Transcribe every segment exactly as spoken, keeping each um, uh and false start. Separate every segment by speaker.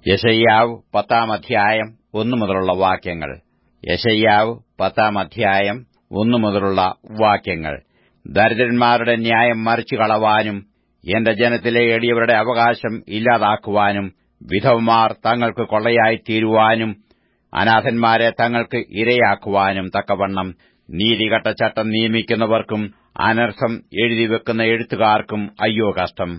Speaker 1: യെശയ്യാവ് പത്താം അധ്യായം ഒന്നു മുതലുള്ള വാക്യങ്ങൾ. യെശയ്യാവ് പത്താം അധ്യായം ഒന്നു മുതലുള്ള വാക്യങ്ങൾ. ദരിദ്രന്മാരുടെ ന്യായം മറിച്ചു കളവാനും എന്റെ ജനത്തിലെ എളിയവരുടെ അവകാശം ഇല്ലാതാക്കുവാനും വിധവമാർ തങ്ങൾക്ക് കൊള്ളയായിത്തീരുവാനും അനാഥന്മാരെ തങ്ങൾക്ക് ഇരയാക്കുവാനും തക്കവണ്ണം നീതികെട്ട ചട്ടം നിയമിക്കുന്നവർക്കും അനർത്ഥം എഴുതിവെക്കുന്ന എഴുത്തുകാർക്കും അയ്യോ കഷ്ടം.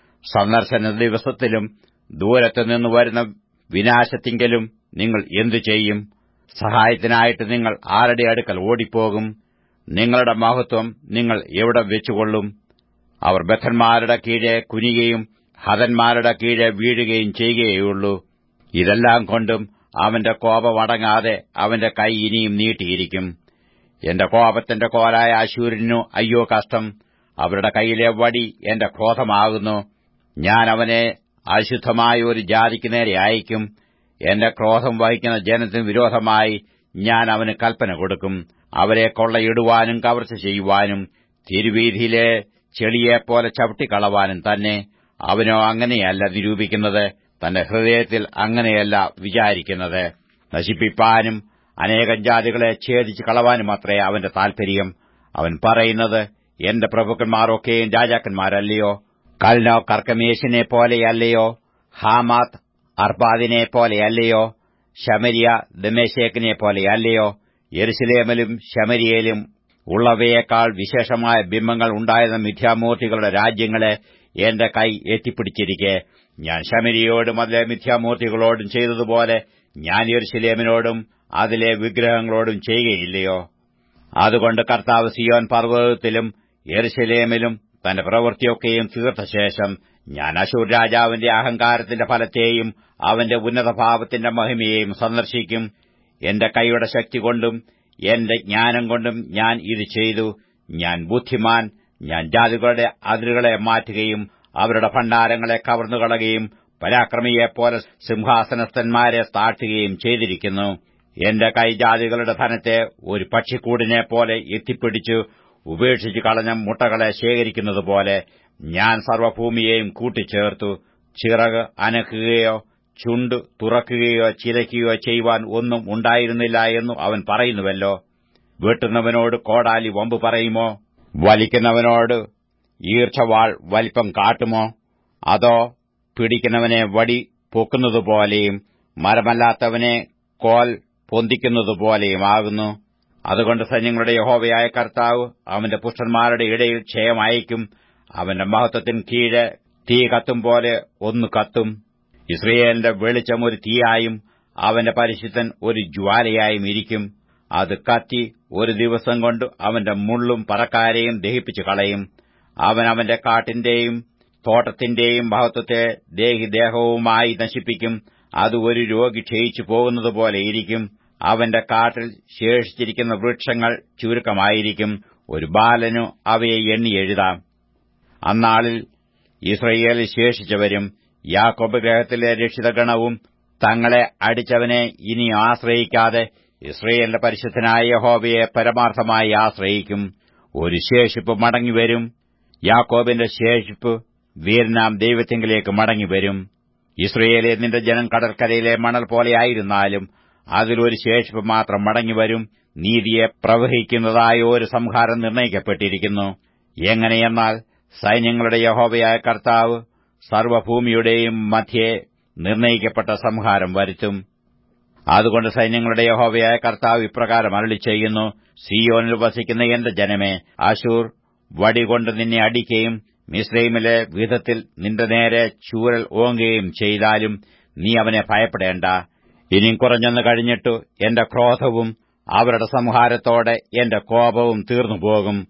Speaker 1: സന്ദർശന ദിവസത്തിലും ദൂരത്തുനിന്ന് വരുന്ന വിനാശത്തിങ്കലും നിങ്ങൾ എന്തു ചെയ്യും? സഹായത്തിനായിട്ട് നിങ്ങൾ ആരുടെ അടുക്കൽ ഓടിപ്പോകും? നിങ്ങളുടെ മഹത്വം നിങ്ങൾ എവിടെ വെച്ചുകൊള്ളും? അവർ ബദ്ധന്മാരുടെ കീഴെ കുനിയുകയും ഹതന്മാരുടെ കീഴെ വീഴുകയും ചെയ്യുകയുള്ളൂ. ഇതെല്ലാം കൊണ്ടും അവന്റെ കോപം അടങ്ങാതെ അവന്റെ കൈ ഇനിയും നീട്ടിയിരിക്കും. എന്റെ കോപത്തിന്റെ കോലായ അശ്ശൂരിനു അയ്യോ കഷ്ടം. അവരുടെ കൈയിലെ വടി എന്റെ ക്രോധമാകുന്നു. ഞാൻ അവനെ അശുദ്ധമായ ഒരു ജാതിക്ക് നേരെ അയക്കും. എന്റെ ക്രോധം വഹിക്കുന്ന ജനത്തിന് വിരോധമായി ഞാൻ അവന് കൽപ്പന കൊടുക്കും. അവരെ കൊള്ളയിടുവാനും കവർച്ച ചെയ്യുവാനും തിരുവീഥിയിലെ ചെളിയെപ്പോലെ ചവിട്ടിക്കളവാനും തന്നെ. അവനോ അങ്ങനെയല്ല നിരൂപിക്കുന്നത്, തന്റെ ഹൃദയത്തിൽ അങ്ങനെയല്ല വിചാരിക്കുന്നത്. നശിപ്പിപ്പാനും അനേകം ജാതികളെ ഛേദിച്ചു കളവാനുമത്രേ അവന്റെ താൽപര്യം. അവൻ പറയുന്നത്, എന്റെ പ്രഭുക്കന്മാരൊക്കെയും രാജാക്കന്മാരല്ലയോ? കൽനോ കർക്കമേശിനെ പോലെയല്ലയോ? ഹാമാത്ത് അർബാദിനെ പോലെയല്ലയോ? ശമരിയ ദമേശേക്കിനെ പോലെയല്ലയോ? യെരുശലേമിലും ശമരിയയിലും ഉള്ളവയേക്കാൾ വിശേഷമായ ബിംബങ്ങൾ ഉണ്ടായിരുന്ന മിഥ്യാമൂർത്തികളുടെ രാജ്യങ്ങളെ എന്റെ കൈ എത്തിപ്പിടിച്ചിരിക്കെ ഞാൻ ശമരിയോടും അതിലെ മിഥ്യാമൂർത്തികളോടും ചെയ്തതുപോലെ ഞാൻ യെരുശലേമിനോടും അതിലെ വിഗ്രഹങ്ങളോടും ചെയ്യുകയില്ലയോ? അതുകൊണ്ട് കർത്താവ് സിയോൻ പർവ്വതത്തിലും യെരുശലേമിലും തന്റെ പ്രവൃത്തിയൊക്കെയും തീർത്ത ശേഷം ഞാൻ അശ്ശൂർ രാജാവിന്റെ അഹങ്കാരത്തിന്റെ ഫലത്തെയും അവന്റെ ഉന്നതഭാവത്തിന്റെ മഹിമയെയും സന്ദർശിക്കും. എന്റെ കൈയുടെ ശക്തി കൊണ്ടും എന്റെ ജ്ഞാനം കൊണ്ടും ഞാൻ ഇത് ചെയ്തു. ഞാൻ ബുദ്ധിമാൻ. ഞാൻ ജാതികളുടെ അതിരുകളെ മാറ്റുകയും അവരുടെ ഭണ്ഡാരങ്ങളെ കവർന്നുകളയുകയും പരാക്രമിയെപ്പോലെ സിംഹാസനസ്ഥന്മാരെ താഴ്ത്തുകയും ചെയ്തിരിക്കുന്നു. എന്റെ കൈ ജാതികളുടെ ധനത്തെ ഒരു പക്ഷിക്കൂടിനെപ്പോലെ എത്തിപ്പിടിച്ചു ഉപേക്ഷിച്ചു കളഞ്ഞ മുട്ടകളെ ശേഖരിക്കുന്നതുപോലെ ഞാൻ സർവ്വഭൂമിയെയും കൂട്ടിച്ചേർത്തു. ചിറക് അനക്കുകയോ ചുണ്ട് തുറക്കുകയോ ചിലയ്ക്കുകയോ ചെയ്യുവാൻ ഒന്നും ഉണ്ടായിരുന്നില്ല എന്നു അവൻ പറയുന്നുവല്ലോ. വെട്ടുന്നവനോട് കോടാലി വമ്പ് പറയുമോ? വലിക്കുന്നവനോട് ഈർച്ചവാൾ വലിപ്പം കാട്ടുമോ? അതോ പിടിക്കുന്നവനെ വടി പൊക്കുന്നതുപോലെയും മരമല്ലാത്തവനെ കോൽ പൊന്തിക്കുന്നതുപോലെയും ആകുന്നു. അതുകൊണ്ട് സൈന്യങ്ങളുടെ യഹോവയായ കർത്താവ് അവന്റെ പുഷ്ടന്മാരുടെ ഇടയിൽ ക്ഷയം അയക്കും. അവന്റെ മഹത്വത്തിന് കീഴെ തീ കത്തും പോലെ ഒന്ന് കത്തും. യിസ്രായേലിന്റെ വെളിച്ചം ഒരു തീയായും അവന്റെ പരിശുദ്ധൻ ഒരു ജ്വാലയായും ഇരിക്കും. അത് കത്തി ഒരു ദിവസം കൊണ്ട് അവന്റെ മുള്ളും പറക്കാരെയും ദഹിപ്പിച്ചു കളയും. അവൻ അവന്റെ കാട്ടിന്റെയും തോട്ടത്തിന്റെയും മഹത്വത്തെ ദേഹിദേഹവുമായി നശിപ്പിക്കും. അത് ഒരു രോഗി ക്ഷയിച്ചു പോകുന്നതുപോലെ ഇരിക്കും. അവന്റെ കാട്ടിൽ ശേഷിച്ചിരിക്കുന്ന വൃക്ഷങ്ങൾ ചുരുക്കമായിരിക്കും. ഒരു ബാലനു അവയെ എണ്ണി എഴുതാം. അന്നാളിൽ യിസ്രായേലിൽ ശേഷിച്ചവരും യാക്കോബ് ഗൃഹത്തിലെ രക്ഷിതഗണവും തങ്ങളെ അടിച്ചവനെ ഇനി ആശ്രയിക്കാതെ യിസ്രായേലിന്റെ പരിശുദ്ധനായ യഹോവയെ പരമാർത്ഥമായി ആശ്രയിക്കും. ഒരു ശേഷിപ്പ് മടങ്ങിവരും. യാക്കോബിന്റെ ശേഷിപ്പ് വീരനാം ദൈവത്തിങ്കിലേക്ക് മടങ്ങിവരും. യിസ്രായേലേ, നിന്റെ ജനം കടൽക്കരയിലെ മണൽ പോലെയായിരുന്നാലും അതിലൊരു ശേഷിപ്പ് മാത്രം മടങ്ങിവരും. നീതിയെ പ്രവഹിക്കുന്നതായ ഒരു സംഹാരം നിർണയിക്കപ്പെട്ടിരിക്കുന്നു. എങ്ങനെയെന്നാൽ സൈന്യങ്ങളുടെ യഹോവയായ കർത്താവ് സർവ്വഭൂമിയുടെയും മധ്യേ നിർണയിക്കപ്പെട്ട സംഹാരം വരുത്തും. അതുകൊണ്ട് സൈന്യങ്ങളുടെ യഹോവയായ കർത്താവ് ഇപ്രകാരം അരുളിച്ചെയ്യുന്നു: സിയോനിൽ വസിക്കുന്ന എന്റെ ജനമേ, അശ്ശൂർ വടികൊണ്ട് നിന്നെ അടിക്കുകയും മിസ്രയീമിലെ വിധത്തിൽ നിന്റെ നേരെ ചൂരൽ ഓങ്ങുകയും ചെയ്താലും നീ അവനെ ഭയപ്പെടേണ്ട. ഇനിയും കുറഞ്ഞെന്ന് കഴിഞ്ഞിട്ടു എന്റെ ക്രോധവും അവരുടെ സംഹാരത്തോടെ എന്റെ കോപവും തീർന്നുപോകും.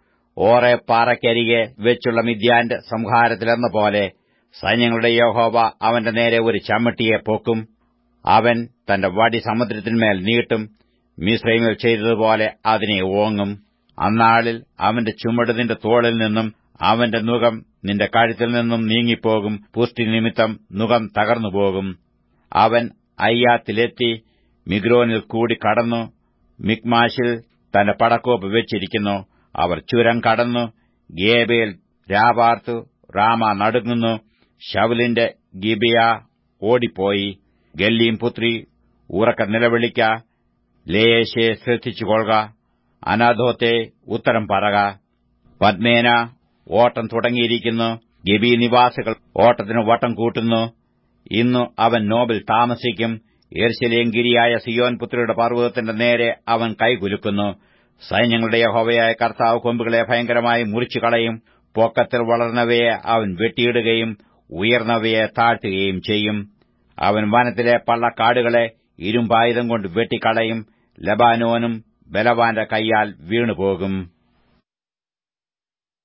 Speaker 1: ഓറെ പാറയ്ക്കരികെ വെച്ചുള്ള മിദ്യാന്റെ സംഹാരത്തിലെന്ന പോലെ സൈന്യങ്ങളുടെ യഹോവ അവന്റെ നേരെ ഒരു ചമ്മട്ടിയെ പൊക്കും. അവൻ തന്റെ വടി സമുദ്രത്തിന്മേൽ നീട്ടും. മിസ്രയീമിൽ ചെയ്തതുപോലെ അതിനെ ഓങ്ങും. അന്നാളിൽ അവന്റെ ചുമട് നിന്റെ തോളിൽ നിന്നും അവന്റെ നുകം നിന്റെ കഴുത്തിൽ നിന്നും നീങ്ങിപ്പോകും. പുഷ്ടി നിമിത്തം നുകം തകർന്നുപോകും. അവൻ അയ്യാത്തിലെത്തി മിഗ്രോനിൽ കൂടി കടന്നു മിക്മാശിൽ തന്റെ പടക്കോപ്പ് വെച്ചിരിക്കുന്നു. അവർ ചുരം കടന്നു ഗേബേൽ രാപാർത്തു. റാമ നടുങ്ങുന്നു. ശൌലിന്റെ ഗിബിയ ഓടിപ്പോയി. ഗല്ലീം പുത്രി, ഉറക്ക നിലവിളിക്ക, ലേയേശെ ശ്രദ്ധിച്ചുകൊള്ളുക. അനാഥോത്തെ, ഉത്തരം പറക. പദ്മേന, ഓട്ടം തുടങ്ങിയിരിക്കുന്നു. ഗബീ നിവാസികൾ ഓട്ടത്തിന് വട്ടം കൂട്ടുന്നു. ഇന്നു അവൻ നോബിൽ താമസിക്കും. യെരൂശലേം ഗിരിയായ സിയോൻ പുത്രിയുടെ പർവ്വതത്തിന്റെ നേരെ അവൻ കൈകുലുക്കുന്നു. സൈന്യങ്ങളുടെ യഹോവയായ കർത്താവ് കൊമ്പുകളെ ഭയങ്കരമായി മുറിച്ചുകളയും. പൊക്കത്തിൽ വളർന്നവയെ അവൻ വെട്ടിയിടുകയും ഉയർന്നവയെ താഴ്ത്തുകയും ചെയ്യും. അവൻ വനത്തിലെ പള്ളക്കാടുകളെ ഇരുമ്പായുധം കൊണ്ട് വെട്ടിക്കളയും. ലബാനോനും ബലവാന്റെ കൈയാൽ വീണുപോകും.